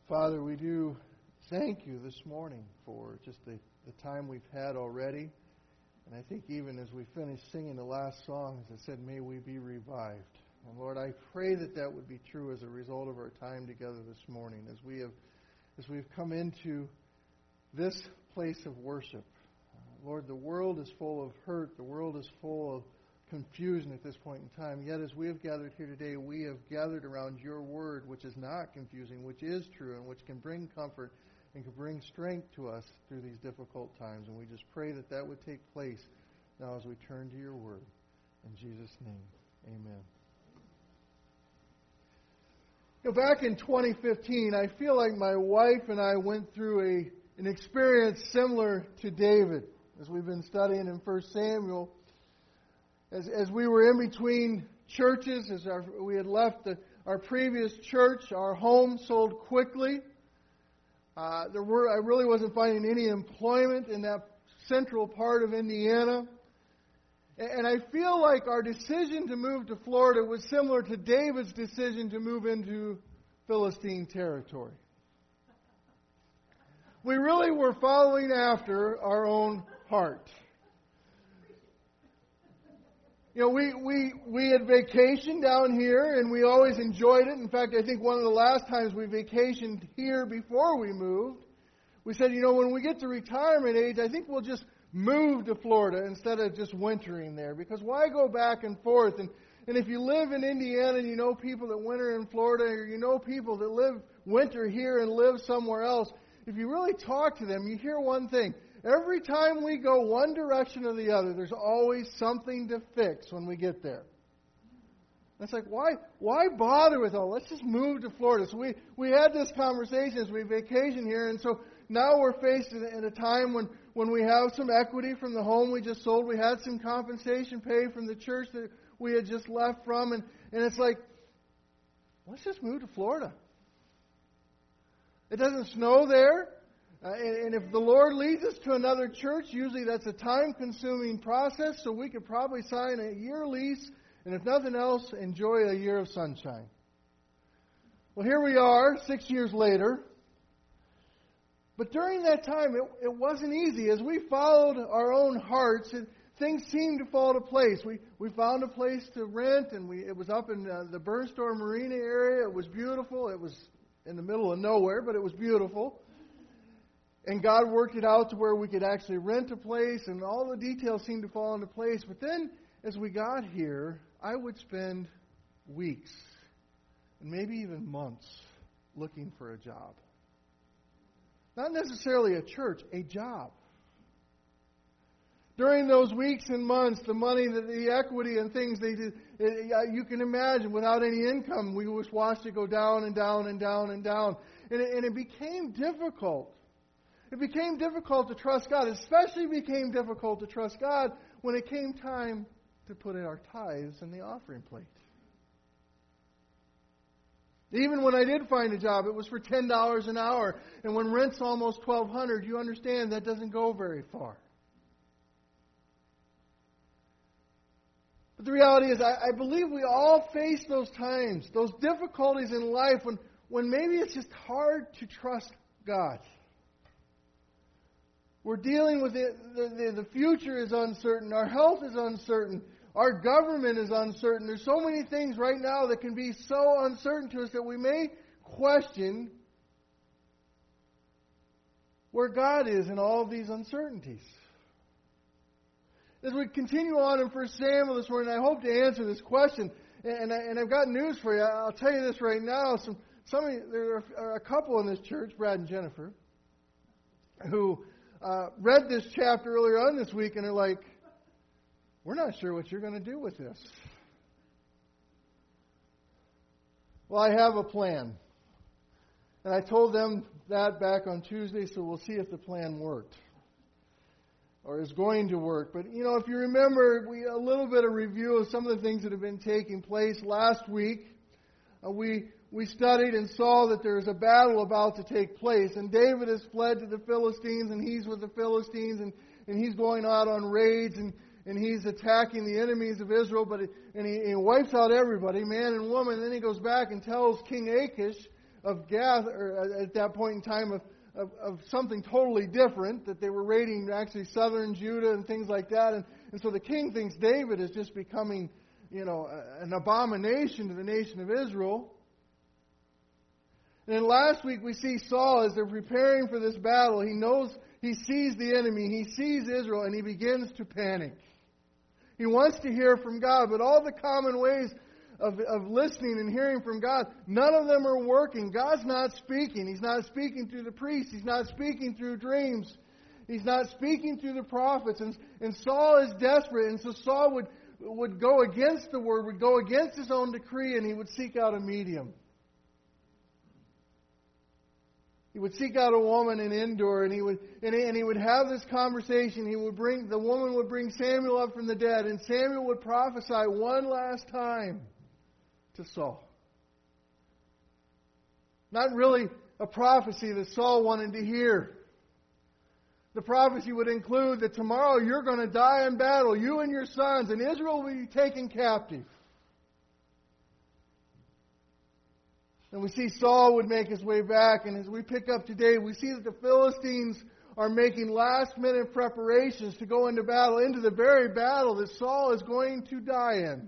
Father, we do thank you this morning for just the time we've had already. And I think even as we finish singing the last song, as I said, may we be revived. And Lord, I pray that that would be true as a result of our time together this morning, as we've come into this place of worship. Lord, the world is full of hurt. The world is full of confusion at this point in time. Yet as we have gathered here today, we have gathered around your word, which is not confusing, which is true, and which can bring comfort and can bring strength to us through these difficult times. And we just pray that that would take place now as we turn to your word. In Jesus' name, amen. Back in 2015, I feel like my wife and I went through an experience similar to David. As we've been studying in 1 Samuel, as we were in between churches, we had left our previous church, our home sold quickly. I really wasn't finding any employment in that central part of Indiana. And I feel like our decision to move to Florida was similar to David's decision to move into Philistine territory. We really were following after our own heart. We had vacationed down here, and we always enjoyed it. In fact, I think one of the last times we vacationed here before we moved, we said, when we get to retirement age, I think we'll just move to Florida instead of just wintering there. Because why go back and forth? And if you live in Indiana and you know people that winter in Florida, or you know people that live winter here and live somewhere else, if you really talk to them, you hear one thing. Every time we go one direction or the other, there's always something to fix when we get there. And it's like, why bother with all? Let's just move to Florida. So we had this conversation as we vacation here, and so now we're faced in a time when we have some equity from the home we just sold. We had some compensation paid from the church that we had just left from, and it's like, let's just move to Florida. It doesn't snow there. And if the Lord leads us to another church, usually that's a time-consuming process, so we could probably sign a year lease, and if nothing else, enjoy a year of sunshine. Well, here we are, 6 years later. But during that time, it wasn't easy. As we followed our own hearts, things seemed to fall to place. We found a place to rent, and it was up in the Burnstone Marina area. It was beautiful. It was in the middle of nowhere, but it was beautiful. And God worked it out to where we could actually rent a place, and all the details seemed to fall into place. But then, as we got here, I would spend weeks, and maybe even months, looking for a job. Not necessarily a church, a job. During those weeks and months, the money, the equity and things, you can imagine, without any income, we just watched it go down and down and down and down. And it became difficult. It became difficult to trust God. It especially became difficult to trust God when it came time to put in our tithes in the offering plate. Even when I did find a job, it was for $10 an hour. And when rent's almost $1,200, you understand that doesn't go very far. But the reality is, I believe we all face those times, those difficulties in life when maybe it's just hard to trust God. We're dealing with it. The future is uncertain. Our health is uncertain. Our government is uncertain. There's so many things right now that can be so uncertain to us that we may question where God is in all of these uncertainties. As we continue on in 1 Samuel this morning, I hope to answer this question. And I've got news for you. I'll tell you this right now. There are a couple in this church, Brad and Jennifer, who read this chapter earlier on this week and are like, we're not sure what you're going to do with this. Well, I have a plan. And I told them that back on Tuesday, so we'll see if the plan worked or is going to work. But, if you remember, a little bit of review of some of the things that have been taking place. Last week, we studied and saw that there is a battle about to take place. And David has fled to the Philistines, and he's with the Philistines, and he's going out on raids, and he's attacking the enemies of Israel, and he wipes out everybody, man and woman. And then he goes back and tells King Achish of Gath, or at that point in time of something totally different, that they were raiding actually southern Judah and things like that. And so the king thinks David is just becoming, an abomination to the nation of Israel. And then last week we see Saul, as they're preparing for this battle, he sees the enemy, he sees Israel, and he begins to panic. He wants to hear from God, but all the common ways of listening and hearing from God, none of them are working. God's not speaking. He's not speaking through the priests. He's not speaking through dreams. He's not speaking through the prophets. And Saul is desperate, and so Saul would go against the word, would go against his own decree, and he would seek out a medium. He would seek out a woman in Endor, and he would have this conversation. The woman would bring Samuel up from the dead, and Samuel would prophesy one last time to Saul. Not really a prophecy that Saul wanted to hear. The prophecy would include that tomorrow you're going to die in battle, you and your sons, and Israel will be taken captive. And we see Saul would make his way back, and as we pick up today, we see that the Philistines are making last-minute preparations to go into battle, into the very battle that Saul is going to die in.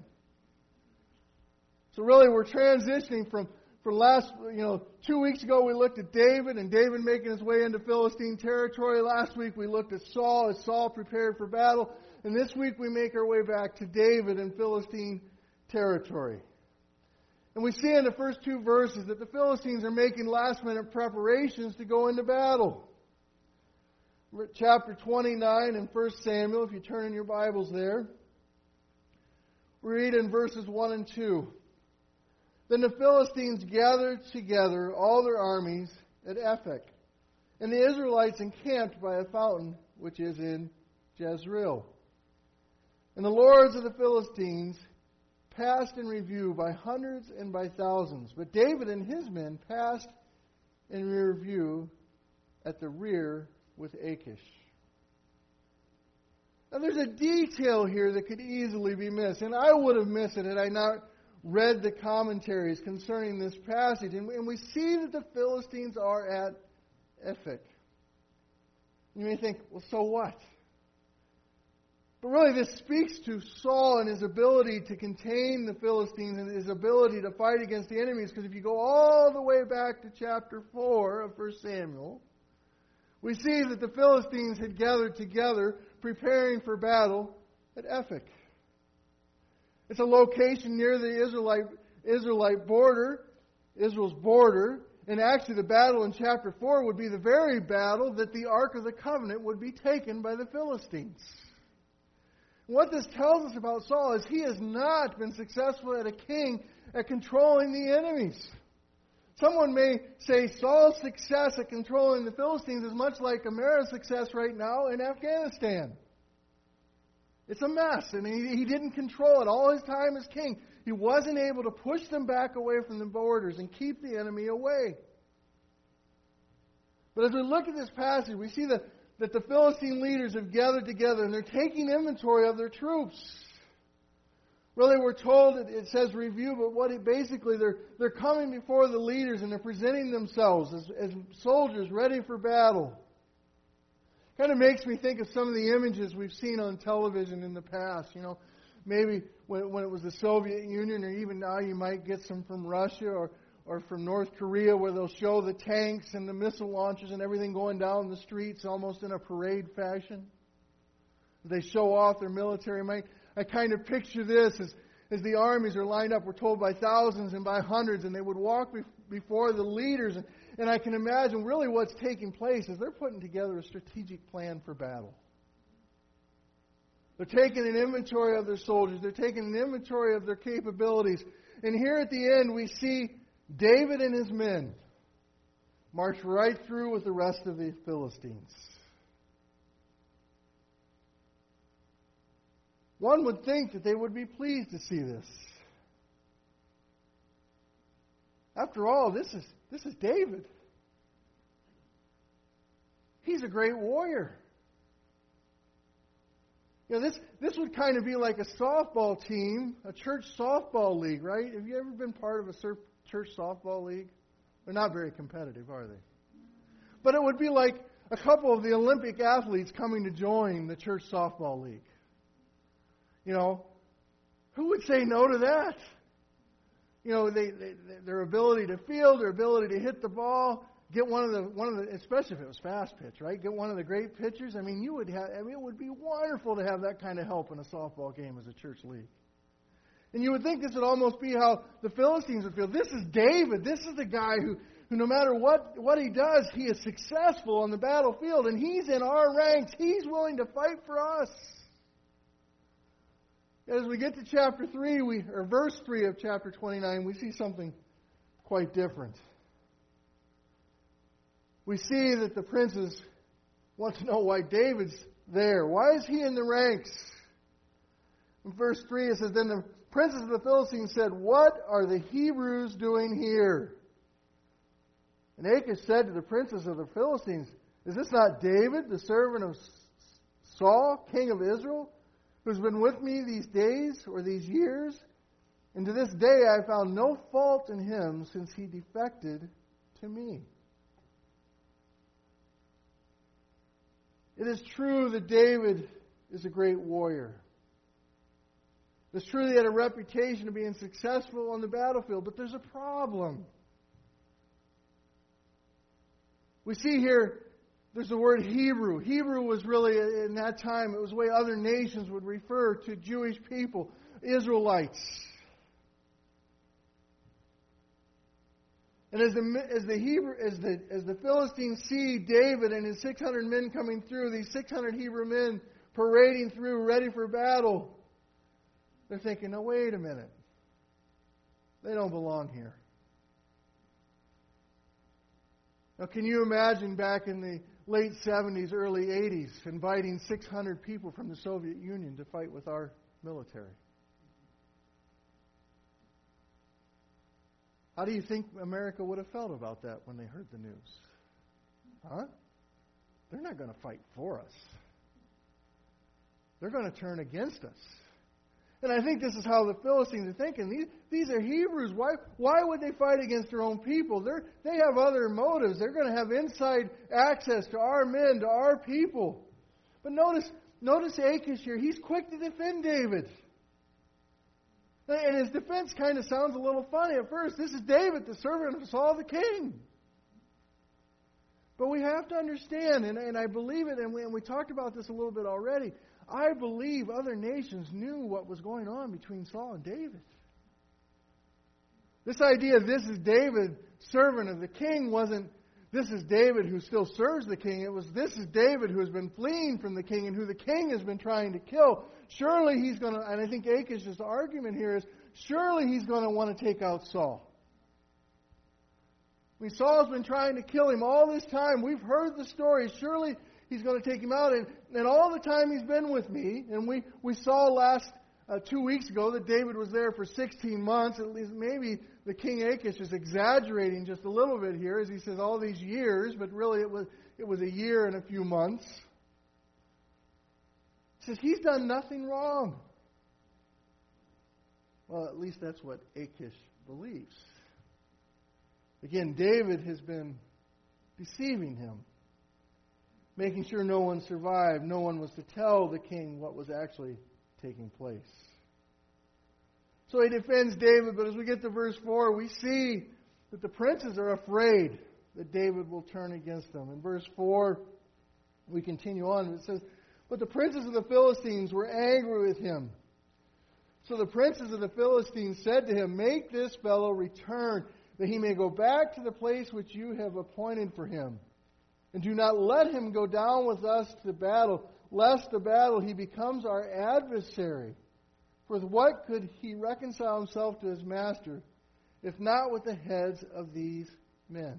So really, we're transitioning from last, 2 weeks ago we looked at David, and David making his way into Philistine territory. Last week we looked at Saul, as Saul prepared for battle. And this week we make our way back to David in Philistine territory. And we see in the first two verses that the Philistines are making last-minute preparations to go into battle. Chapter 29 in 1 Samuel, if you turn in your Bibles there, we read in verses 1 and 2. Then the Philistines gathered together all their armies at Aphek, and the Israelites encamped by a fountain which is in Jezreel. And the lords of the Philistines passed in review by hundreds and by thousands, but David and his men passed in review at the rear with Achish. Now there's a detail here that could easily be missed, and I would have missed it had I not read the commentaries concerning this passage. And we see that the Philistines are at Aphek. You may think, well, so what? But really, this speaks to Saul and his ability to contain the Philistines and his ability to fight against the enemies. Because if you go all the way back to chapter 4 of 1 Samuel, we see that the Philistines had gathered together, preparing for battle at Aphek. It's a location near the Israelite border, Israel's border. And actually, the battle in chapter 4 would be the very battle that the Ark of the Covenant would be taken by the Philistines. What this tells us about Saul is he has not been successful as a king at controlling the enemies. Someone may say Saul's success at controlling the Philistines is much like America's success right now in Afghanistan. It's a mess, and he didn't control it all his time as king. He wasn't able to push them back away from the borders and keep the enemy away. But as we look at this passage, we see that the Philistine leaders have gathered together, and they're taking inventory of their troops. Really, we're told, it says review, but basically they're coming before the leaders, and they're presenting themselves as soldiers ready for battle. Kind of makes me think of some of the images we've seen on television in the past. Maybe when it was the Soviet Union, or even now you might get some from Russia or from North Korea, where they'll show the tanks and the missile launchers and everything going down the streets almost in a parade fashion. They show off their military might. I kind of picture this as the armies are lined up, we're told, by thousands and by hundreds, and they would walk before the leaders. And I can imagine really what's taking place is they're putting together a strategic plan for battle. They're taking an inventory of their soldiers. They're taking an inventory of their capabilities. And here at the end, we see David and his men march right through with the rest of the Philistines. One would think that they would be pleased to see this. After all, this is David. He's a great warrior. This would kind of be like a softball team, a church softball league, right? Have you ever been part of a church softball league? They're not very competitive, are they? But it would be like a couple of the Olympic athletes coming to join the church softball league. You know, who would say no to that? You know, their ability to field, their ability to hit the ball, get one of the, especially if it was fast pitch, right? Get one of the great pitchers. I mean, it would be wonderful to have that kind of help in a softball game as a church league. And you would think this would almost be how the Philistines would feel. This is David. This is the guy who no matter what he does, he is successful on the battlefield, and he's in our ranks. He's willing to fight for us. As we get to chapter 3, or verse 3 of chapter 29, we see something quite different. We see that the princes want to know why David's there. Why is he in the ranks? In verse 3 it says, Then the princes of the Philistines said, What are the Hebrews doing here? And Achish said to the princes of the Philistines, Is this not David, the servant of Saul, king of Israel, who's been with me these days or these years? And to this day I found no fault in him, since he defected to me. It is true that David is a great warrior. It's true that he had a reputation of being successful on the battlefield, but there's a problem. We see here, there's the word Hebrew. Hebrew was really, in that time, it was the way other nations would refer to Jewish people, Israelites. And as the Philistines see David and his 600 men coming through, these 600 Hebrew men parading through, ready for battle, they're thinking, no, wait a minute. They don't belong here. Now, can you imagine back in the late 70s, early 80s, inviting 600 people from the Soviet Union to fight with our military? How do you think America would have felt about that when they heard the news? Huh? They're not going to fight for us. They're going to turn against us. And I think this is how the Philistines are thinking. These are Hebrews. Why would they fight against their own people? They have other motives. They're going to have inside access to our men, to our people. But notice Achish here. He's quick to defend David. And his defense kind of sounds a little funny at first. This is David, the servant of Saul the king. But we have to understand, and I believe it, and we talked about this a little bit already, I believe other nations knew what was going on between Saul and David. This idea, this is David, servant of the king, wasn't this is David who still serves the king. It was this is David who has been fleeing from the king and who the king has been trying to kill. Surely he's going to, and I think Achish's argument here is, surely he's going to want to take out Saul. I mean, Saul's been trying to kill him all this time. We've heard the story. Surely he's going to take him out. And all the time he's been with me, and we saw last 2 weeks ago that David was there for 16 months. At least maybe the king Achish is exaggerating just a little bit here as he says all these years, but really it was a year and a few months. He says he's done nothing wrong. Well, at least that's what Achish believes. Again, David has been deceiving him, making sure no one survived. No one was to tell the king what was actually taking place. So he defends David, but as we get to verse 4, we see that the princes are afraid that David will turn against them. In verse 4, we continue on. It says, But the princes of the Philistines were angry with him. So the princes of the Philistines said to him, Make this fellow return, that he may go back to the place which you have appointed for him. And do not let him go down with us to battle, lest the battle he becomes our adversary. For with what could he reconcile himself to his master, if not with the heads of these men?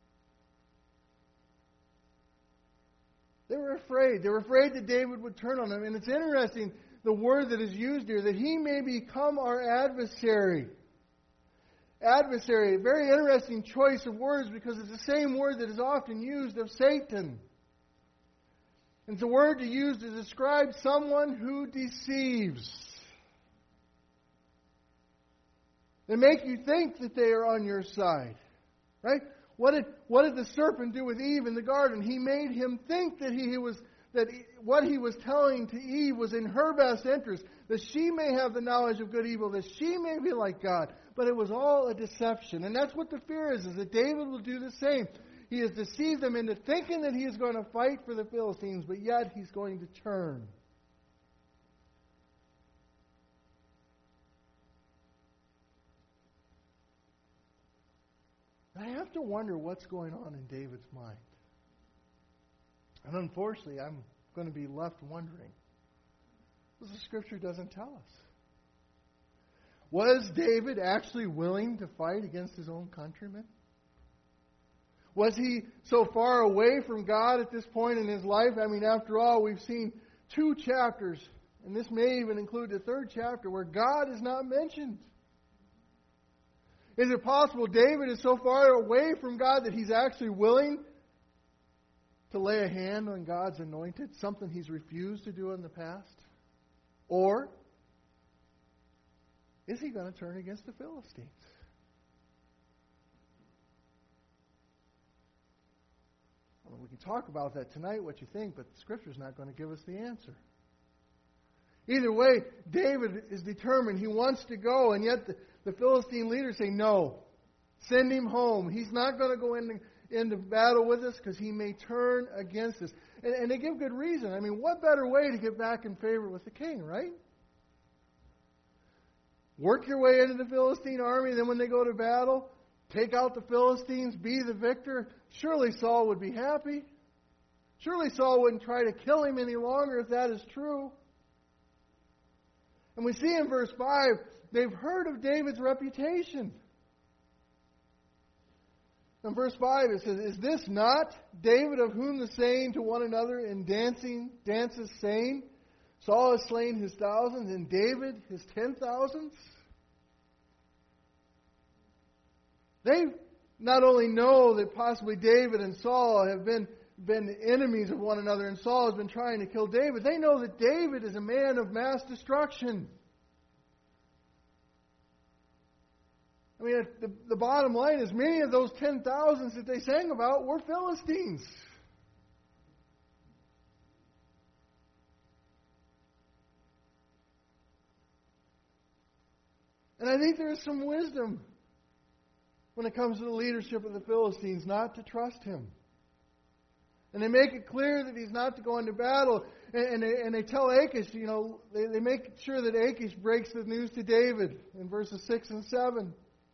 They were afraid. They were afraid that David would turn on them. And it's interesting, the word that is used here, that he may become our adversary. Adversary, a very interesting choice of words because it's the same word that is often used of Satan. It's a word to use to describe someone who deceives. They make you think that they are on your side. Right? What did the serpent do with Eve in the garden? He made him think that what he was telling to Eve was in her best interest, that she may have the knowledge of good and evil, that she may be like God. But it was all a deception. And that's what the fear is that David will do the same. He has deceived them into thinking that he is going to fight for the Philistines, but yet he's going to turn. I have to wonder what's going on in David's mind. And unfortunately, I'm going to be left wondering, because the Scripture doesn't tell us. Was David actually willing to fight against his own countrymen? Was he so far away from God at this point in his life? I mean, after all, we've seen 2 chapters, and this may even include the 3rd chapter, where God is not mentioned. Is it possible David is so far away from God that he's actually willing to lay a hand on God's anointed, something he's refused to do in the past? Or is he going to turn against the Philistines? Well, we can talk about that tonight, what you think, but the Scripture's not going to give us the answer. Either way, David is determined. He wants to go, and yet the Philistine leaders say, no, send him home. He's not going to go into battle with us because he may turn against us. And they give good reason. I mean, what better way to get back in favor with the king, right? Work your way into the Philistine army, then when they go to battle, take out the Philistines, be the victor. Surely Saul would be happy. Surely Saul wouldn't try to kill him any longer if that is true. And we see in verse 5, they've heard of David's reputation. In verse 5 it says, is this not David of whom the saying to one another in dances saying, Saul has slain his thousands and David his 10,000s? They not only know that possibly David and Saul have been enemies of one another and Saul has been trying to kill David, they know that David is a man of mass destruction. I mean, the bottom line is many of those 10,000s that they sang about were Philistines. And I think there is some wisdom when it comes to the leadership of the Philistines not to trust him. And they make it clear that he's not to go into battle. And they tell Achish, they make sure that Achish breaks the news to David in verses 6 and 7.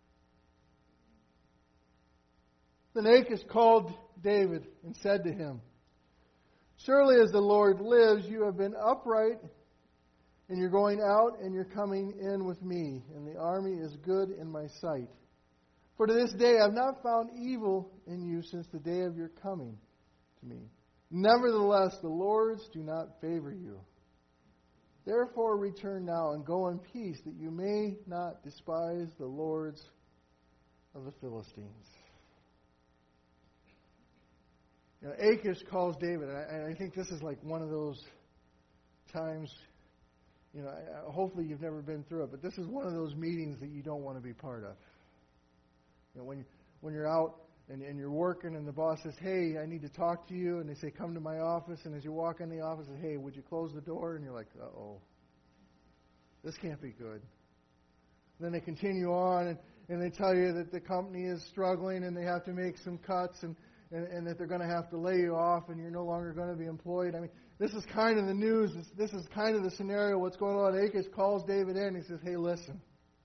Then Achish called David and said to him, surely as the Lord lives, you have been upright, and you're going out and you're coming in with me, and the army is good in my sight. For to this day I have not found evil in you since the day of your coming to me. Nevertheless, the Lords do not favor you. Therefore return now and go in peace, that you may not despise the lords of the Philistines. Achish calls David, and I think this is like one of those times, hopefully you've never been through it, but this is one of those meetings that you don't want to be part of. When you're out and you're working and the boss says, hey, I need to talk to you, and they say, come to my office, and as you walk in the office, they say, hey, would you close the door? And you're like, uh-oh, this can't be good. And then they continue on, and they tell you that the company is struggling and they have to make some cuts, and that they're going to have to lay you off and you're no longer going to be employed. I mean, this is kind of the news. This is kind of the scenario, what's going on. Achish calls David in and he says, hey, listen.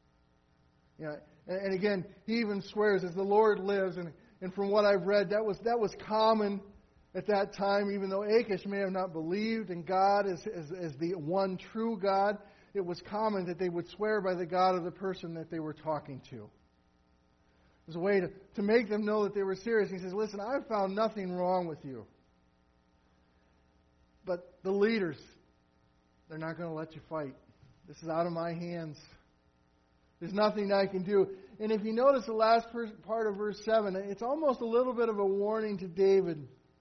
And again, he even swears, as the Lord lives, and from what I've read, that was common at that time, even though Achish may have not believed in God as the one true God, it was common that they would swear by the God of the person that they were talking to. It was a way to make them know that they were serious. He says, listen, I've found nothing wrong with you. But the leaders, they're not going to let you fight. This is out of my hands. There's nothing I can do. And if you notice the last part of verse 7, it's almost a little bit of a warning to David.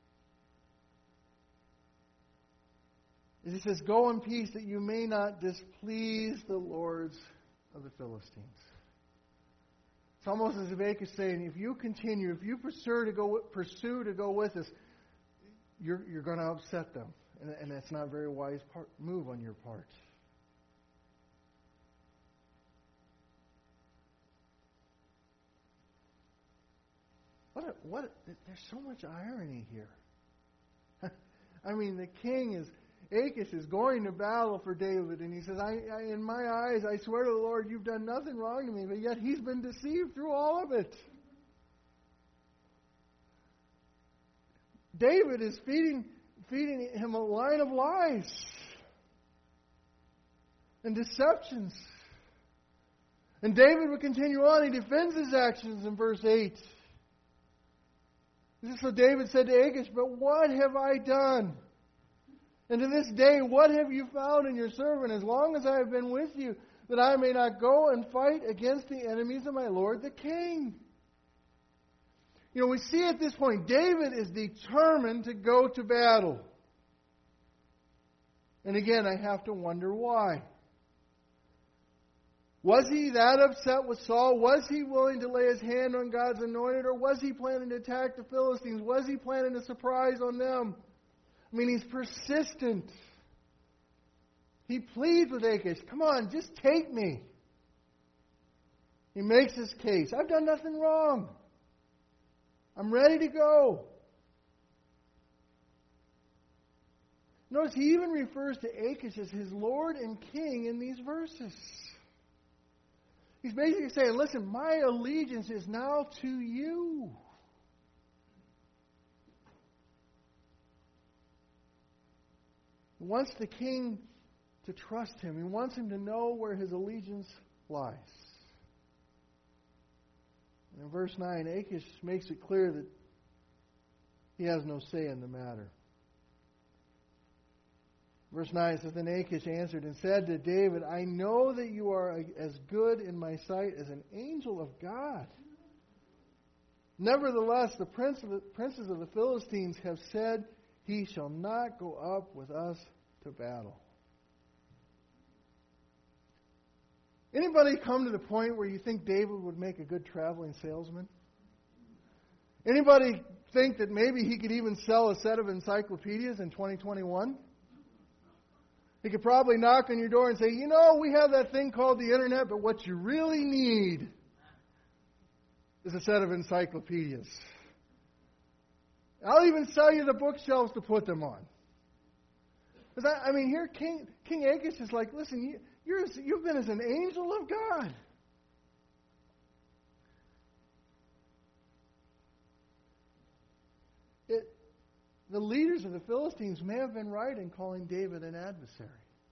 He says, go in peace that you may not displease the lords of the Philistines. It's almost as if Achish is saying, if you continue, if you pursue to go with us, you're going to upset them. And that's not a very wise move on your part. There's so much irony here. I mean, the king Achish is going to battle for David, and he says, in my eyes, I swear to the Lord, you've done nothing wrong to me, but yet he's been deceived through all of it. David is feeding him a line of lies and deceptions. And David would continue on. He defends his actions in verse 8. So David said to Achish, but what have I done? And to this day, what have you found in your servant, as long as I have been with you, that I may not go and fight against the enemies of my lord the king? You know, we see at this point, David is determined to go to battle. And again, I have to wonder why. Was he that upset with Saul? Was he willing to lay his hand on God's anointed? Or was he planning to attack the Philistines? Was he planning a surprise on them? I mean, he's persistent. He pleads with Achish, come on, just take me. He makes his case. I've done nothing wrong. I'm ready to go. Notice he even refers to Achish as his Lord and King in these verses. He's basically saying, listen, my allegiance is now to you. He wants the king to trust him. He wants him to know where his allegiance lies. And in verse 9, Achish makes it clear that he has no say in the matter. Verse 9 says, then Achish answered and said to David, I know that you are as good in my sight as an angel of God. Nevertheless, the princes of the Philistines have said, he shall not go up with us to battle. Anybody come to the point where you think David would make a good traveling salesman? Anybody think that maybe he could even sell a set of encyclopedias in 2021? He could probably knock on your door and say, you know, we have that thing called the internet, but what you really need is a set of encyclopedias. I'll even sell you the bookshelves to put them on. I mean, here King Achish is like, listen, you've been as an angel of God. The leaders of the Philistines may have been right in calling David an adversary.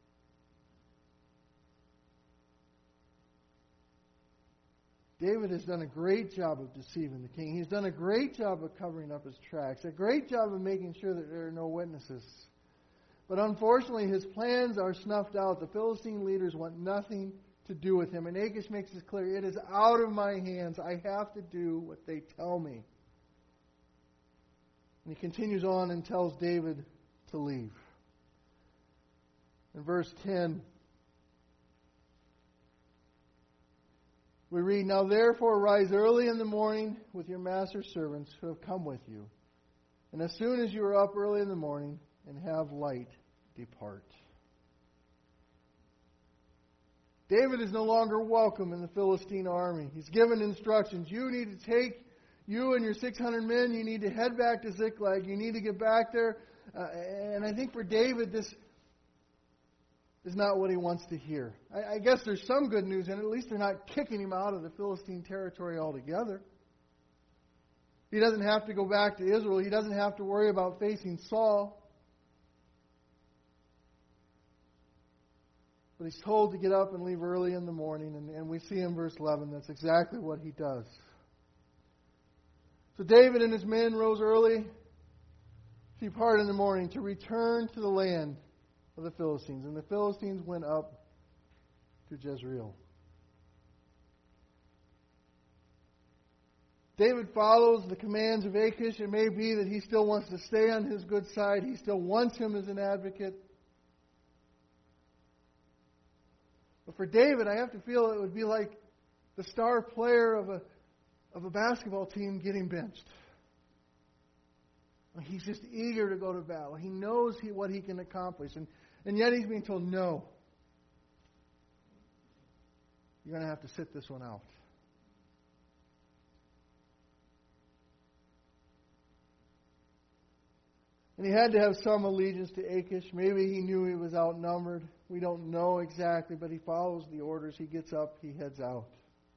David has done a great job of deceiving the king. He's done a great job of covering up his tracks, a great job of making sure that there are no witnesses. But unfortunately, his plans are snuffed out. The Philistine leaders want nothing to do with him. And Achish makes it clear, it is out of my hands. I have to do what they tell me. And he continues on and tells David to leave. In verse 10, we read, now therefore rise early in the morning with your master's servants who have come with you. And as soon as you are up early in the morning and have light, depart. David is no longer welcome in the Philistine army. He's given instructions. You need to take you and your 600 men, you need to head back to Ziklag. You need to get back there. And I think for David, this is not what he wants to hear. I guess there's some good news in it. At least they're not kicking him out of the Philistine territory altogether. He doesn't have to go back to Israel. He doesn't have to worry about facing Saul. But he's told to get up and leave early in the morning. And we see in verse 11 that's exactly what he does. So David and his men rose early to depart in the morning to return to the land of the Philistines. And the Philistines went up to Jezreel. David follows the commands of Achish. It may be that he still wants to stay on his good side. He still wants him as an advocate. But for David, I have to feel it would be like the star player of of a basketball team getting benched. He's just eager to go to battle. He knows what he can accomplish. And yet he's being told, no. You're going to have to sit this one out. And he had to have some allegiance to Achish. Maybe he knew he was outnumbered. We don't know exactly, but he follows the orders. He gets up, he heads out.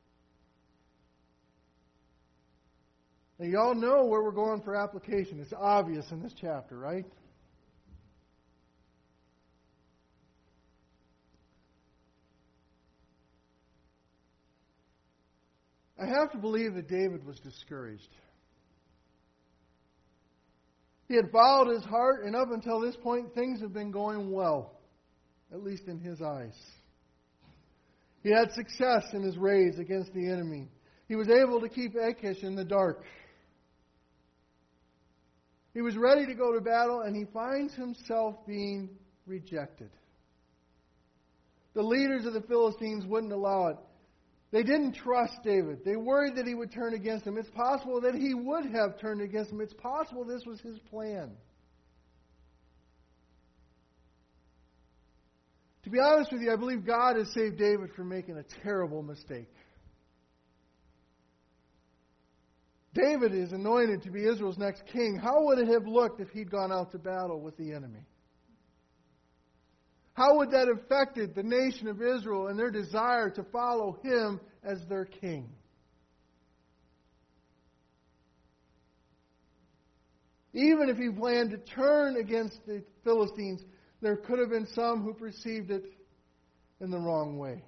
Now, you all know where we're going for application. It's obvious in this chapter, right? I have to believe that David was discouraged. He had followed his heart, and up until this point, things have been going well, at least in his eyes. He had success in his raids against the enemy. He was able to keep Achish in the dark. He was ready to go to battle, and he finds himself being rejected. The leaders of the Philistines wouldn't allow it. They didn't trust David. They worried that he would turn against him. It's possible that he would have turned against him. It's possible this was his plan. To be honest with you, I believe God has saved David from making a terrible mistake. David is anointed to be Israel's next king. How would it have looked if he'd gone out to battle with the enemy? How would that have affected the nation of Israel and their desire to follow him as their king? Even if he planned to turn against the Philistines, there could have been some who perceived it in the wrong way.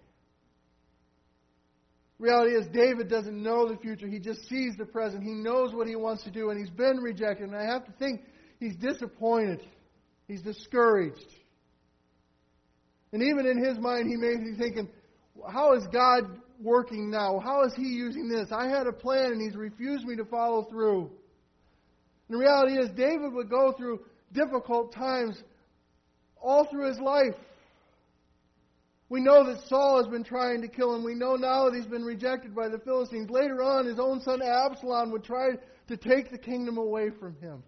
Reality is, David doesn't know the future. He just sees the present. He knows what he wants to do, and he's been rejected. And I have to think he's disappointed. He's discouraged. And even in his mind, he may be thinking, how is God working now? How is he using this? I had a plan, and he's refused me to follow through. And the reality is, David would go through difficult times all through his life. We know that Saul has been trying to kill him. We know now that he's been rejected by the Philistines. Later on, his own son Absalom would try to take the kingdom away from him.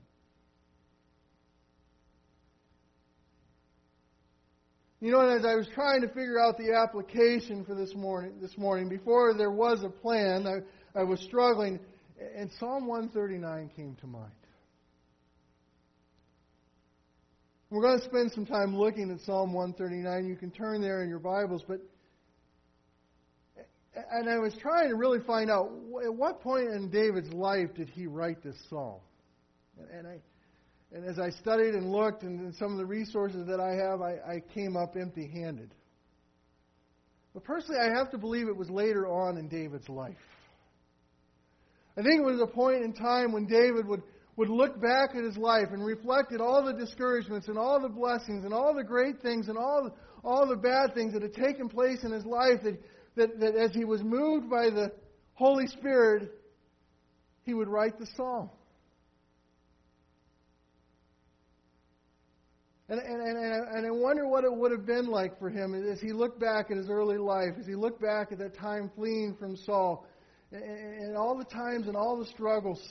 You know, as I was trying to figure out the application for this morning, before there was a plan, I was struggling, and Psalm 139 came to mind. We're going to spend some time looking at Psalm 139. You can turn there in your Bibles, and I was trying to really find out at what point in David's life did he write this psalm. And as I studied and looked, and some of the resources that I have, I came up empty-handed. But personally, I have to believe it was later on in David's life. I think it was a point in time when David would look back at his life and reflect at all the discouragements and all the blessings and all the great things and all the bad things that had taken place in his life, that as he was moved by the Holy Spirit, he would write the psalm. And I wonder what it would have been like for him as he looked back at his early life, as he looked back at that time fleeing from Saul, and all the times and all the struggles.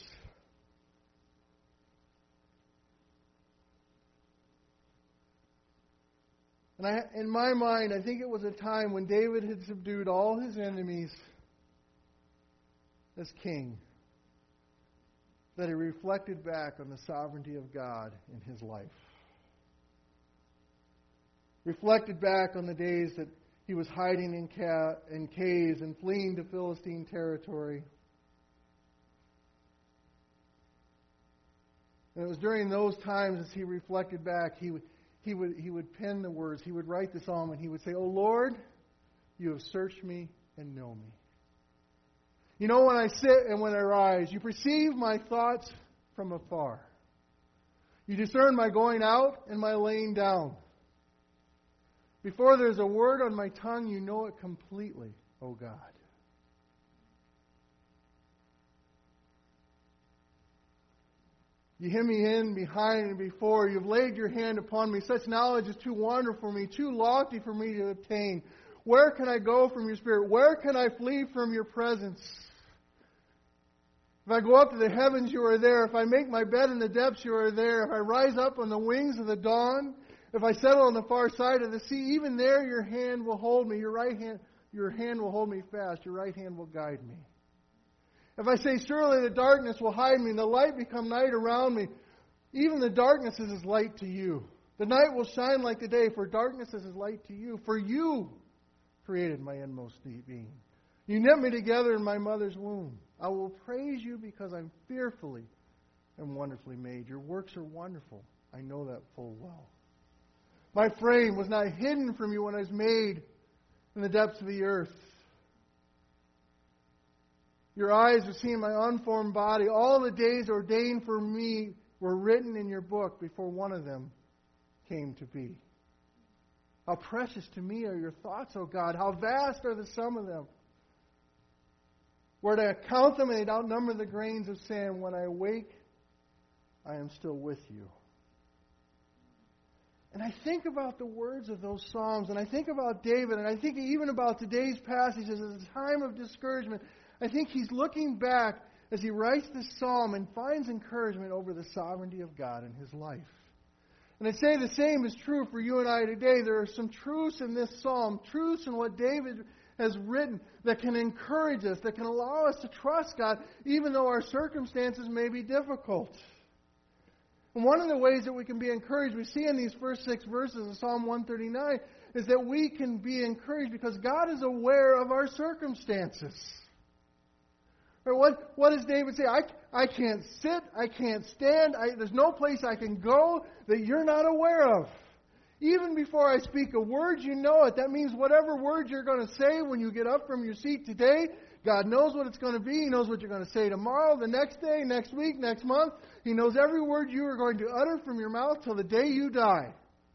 And in my mind, I think it was a time when David had subdued all his enemies as king, that he reflected back on the sovereignty of God in his life. Reflected back on the days that he was hiding in caves and fleeing to Philistine territory. And it was during those times, as he reflected back, he would pen the words. He would write the psalm, and he would say, "O Lord, you have searched me and know me. You know when I sit and when I rise. You perceive my thoughts from afar. You discern my going out and my laying down. Before there's a word on my tongue, you know it completely, O God." You hem me in behind and before. You've laid your hand upon me. Such knowledge is too wonderful for me, too lofty for me to obtain. Where can I go from your spirit? Where can I flee from your presence? If I go up to the heavens, you are there. If I make my bed in the depths, you are there. If I rise up on the wings of the dawn, if I settle on the far side of the sea, even there your hand will hold me. Your hand will hold me fast. Your right hand will guide me. If I say, surely the darkness will hide me, and the light become night around me, even the darkness is as light to you. The night will shine like the day, for darkness is as light to you. For you created my inmost being. You knit me together in my mother's womb. I will praise you because I'm fearfully and wonderfully made. Your works are wonderful. I know that full well. My frame was not hidden from you when I was made in the depths of the earth. Your eyes have seen my unformed body. All the days ordained for me were written in your book before one of them came to be. How precious to me are your thoughts, O God. How vast are the sum of them. Were to count them, and they'd outnumber the grains of sand. When I awake, I am still with you. And I think about the words of those Psalms, and I think about David, and I think even about today's passages as a time of discouragement. I think he's looking back as he writes this psalm and finds encouragement over the sovereignty of God in his life. And I'd say the same is true for you and I today. There are some truths in this psalm, truths in what David has written that can encourage us, that can allow us to trust God, even though our circumstances may be difficult. And one of the ways that we can be encouraged, we see in these first 6 verses of Psalm 139, is that we can be encouraged because God is aware of our circumstances. Or what does David say? I can't sit, I can't stand, there's no place I can go that you're not aware of. Even before I speak a word, you know it. That means whatever word you're going to say when you get up from your seat today, God knows what it's going to be. He knows what you're going to say tomorrow, the next day, next week, next month. He knows every word you are going to utter from your mouth till the day you die.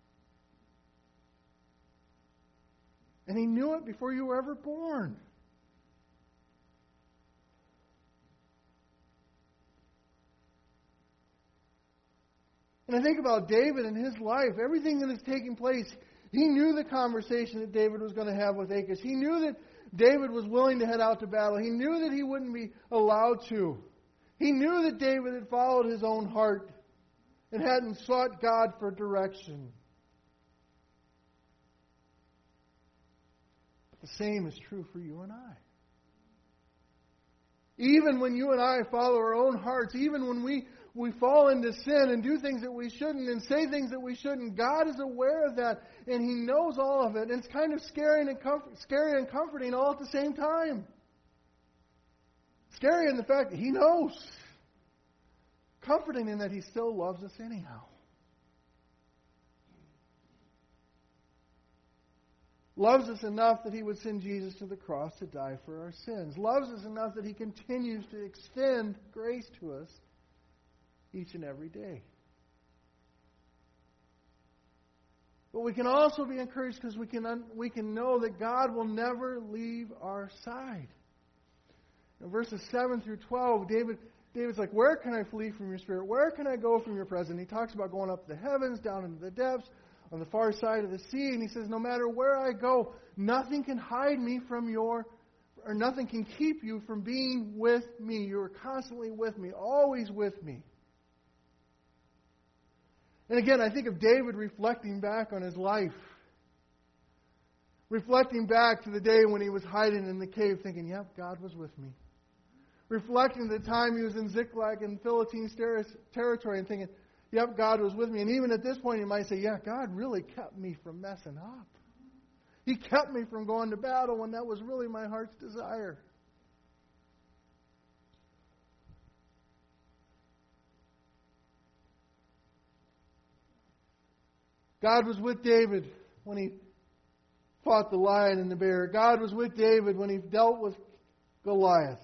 And He knew it before you were ever born. And I think about David and his life, everything that is taking place. He knew the conversation that David was going to have with Achish. He knew that David was willing to head out to battle. He knew that he wouldn't be allowed to. He knew that David had followed his own heart and hadn't sought God for direction. But the same is true for you and I. Even when you and I follow our own hearts, even when we fall into sin and do things that we shouldn't and say things that we shouldn't, God is aware of that and He knows all of it. And it's kind of scary and comforting all at the same time. Scary in the fact that He knows. Comforting in that He still loves us anyhow. Loves us enough that He would send Jesus to the cross to die for our sins. Loves us enough that He continues to extend grace to us each and every day. But we can also be encouraged because we can know that God will never leave our side. In verses 7 through 12, David's like, where can I flee from your spirit? Where can I go from your presence? He talks about going up to the heavens, down into the depths, on the far side of the sea. And he says, no matter where I go, nothing can hide me from nothing can keep you from being with me. You are constantly with me, always with me. And again, I think of David reflecting back on his life. Reflecting back to the day when he was hiding in the cave thinking, yep, God was with me. Reflecting the time he was in Ziklag in Philistine territory and thinking, yep, God was with me. And even at this point, you might say, yeah, God really kept me from messing up. He kept me from going to battle when that was really my heart's desire. God was with David when he fought the lion and the bear. God was with David when he dealt with Goliath.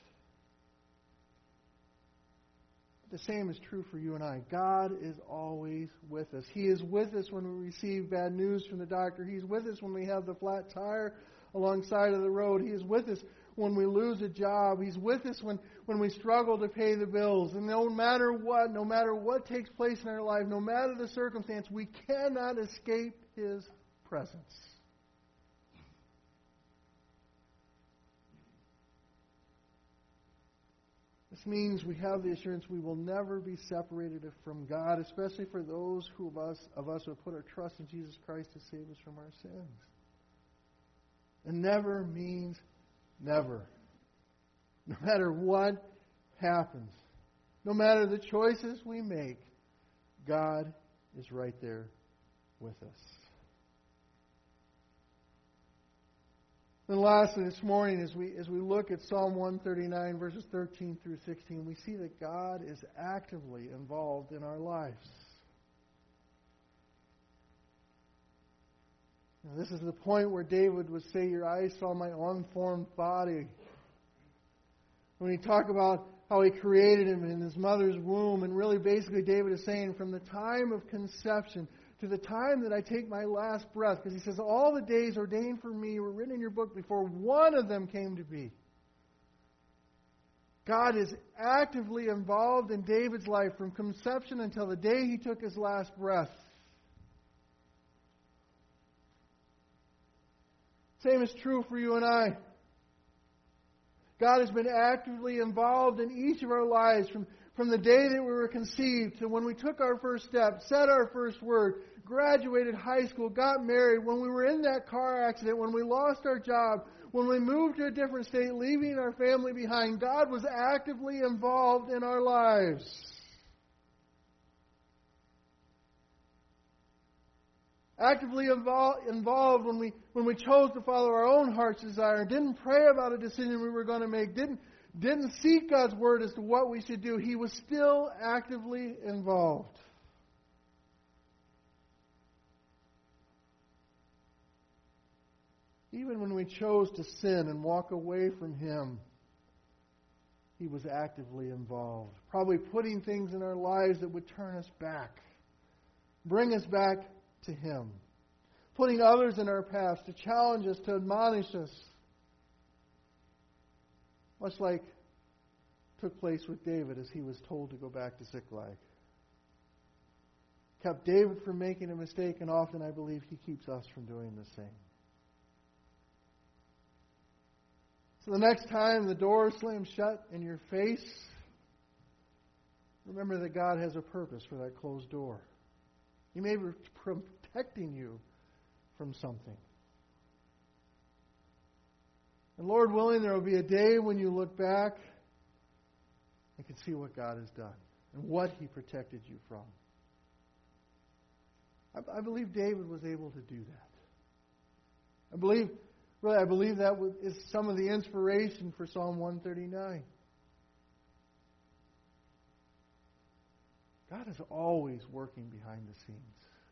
The same is true for you and I. God is always with us. He is with us when we receive bad news from the doctor. He's with us when we have the flat tire alongside of the road. He is with us when we lose a job. He's with us when we struggle to pay the bills. And no matter what takes place in our life, no matter the circumstance, we cannot escape His presence. The This means we have the assurance we will never be separated from God, especially for those of us who have put our trust in Jesus Christ to save us from our sins. And never means never. No matter what happens, no matter the choices we make, God is right there with us. And lastly, this morning, as we look at Psalm 139, verses 13 through 16, we see that God is actively involved in our lives. Now, this is the point where David would say, "Your eyes saw my unformed body." When he talked about how he created him in his mother's womb, and really basically David is saying from the time of conception to the time that I take my last breath, because he says, all the days ordained for me were written in your book before one of them came to be. God is actively involved in David's life from conception until the day he took his last breath. Same is true for you and I. God has been actively involved in each of our lives from the day that we were conceived to when we took our first step, said our first word, graduated high school, got married, when we were in that car accident, when we lost our job, when we moved to a different state, leaving our family behind. God was actively involved in our lives. Actively involved when we chose to follow our own heart's desire, didn't pray about a decision we were going to make, didn't seek God's word as to what we should do. He was still actively involved. Even when we chose to sin and walk away from Him, He was actively involved. Probably putting things in our lives that would turn us back, bring us back to Him. Putting others in our paths to challenge us, to admonish us. Much like took place with David as he was told to go back to Ziklag. Kept David from making a mistake, and often I believe He keeps us from doing the same. So the next time the door slams shut in your face, remember that God has a purpose for that closed door. He may be protecting you from something. And Lord willing, there will be a day when you look back and can see what God has done and what He protected you from. I believe David was able to do that. I believe that is some of the inspiration for Psalm 139. God is always working behind the scenes.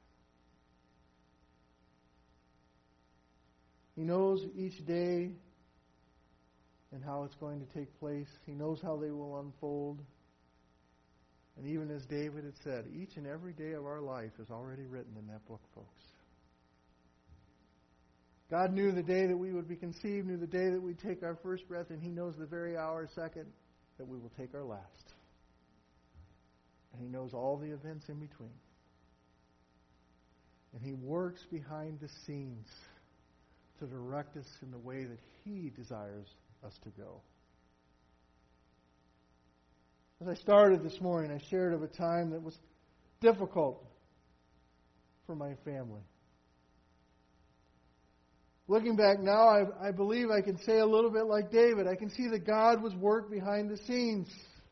He knows each day and how it's going to take place. He knows how they will unfold. And even as David had said, each and every day of our life is already written in that book, folks. God knew the day that we would be conceived, knew the day that we'd take our first breath, and He knows the very hour, second, that we will take our last. And He knows all the events in between. And He works behind the scenes to direct us in the way that He desires us to go. As I started this morning, I shared of a time that was difficult for my family. Looking back now, I believe I can say a little bit like David. I can see that God was working behind the scenes.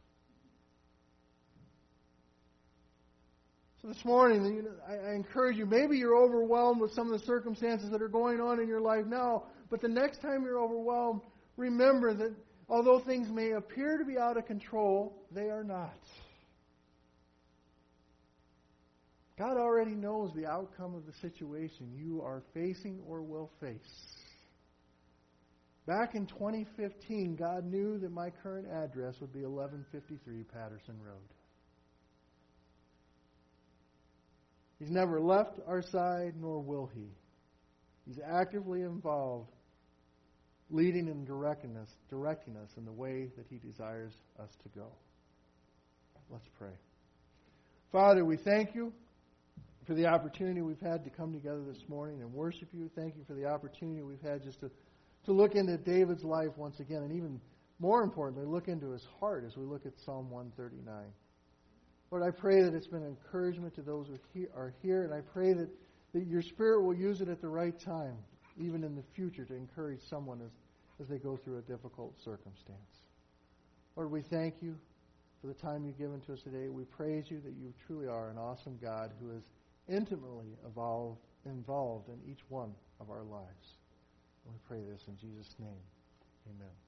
So this morning, I encourage you, maybe you're overwhelmed with some of the circumstances that are going on in your life now, but the next time you're overwhelmed, remember that although things may appear to be out of control, they are not. God already knows the outcome of the situation you are facing or will face. Back in 2015, God knew that my current address would be 1153 Patterson Road. He's never left our side, nor will He. He's actively involved, leading and directing us in the way that He desires us to go. Let's pray. Father, we thank You for the opportunity we've had to come together this morning and worship You. Thank You for the opportunity we've had just to look into David's life once again, and even more importantly, look into his heart as we look at Psalm 139. Lord, I pray that it's been an encouragement to those who are here, and I pray that your Spirit will use it at the right time, even in the future, to encourage someone as they go through a difficult circumstance. Lord, we thank you for the time you've given to us today. We praise you that you truly are an awesome God who is intimately involved in each one of our lives. And we pray this in Jesus' name. Amen.